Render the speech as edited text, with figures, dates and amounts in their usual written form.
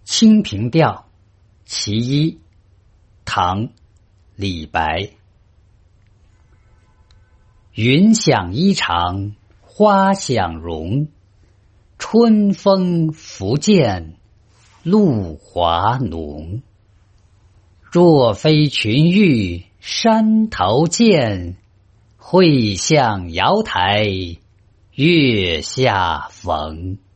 清平调·其一，唐·李白。云想衣裳花想容，春风拂槛露华浓。若非群玉山头见，会向瑶台月下逢。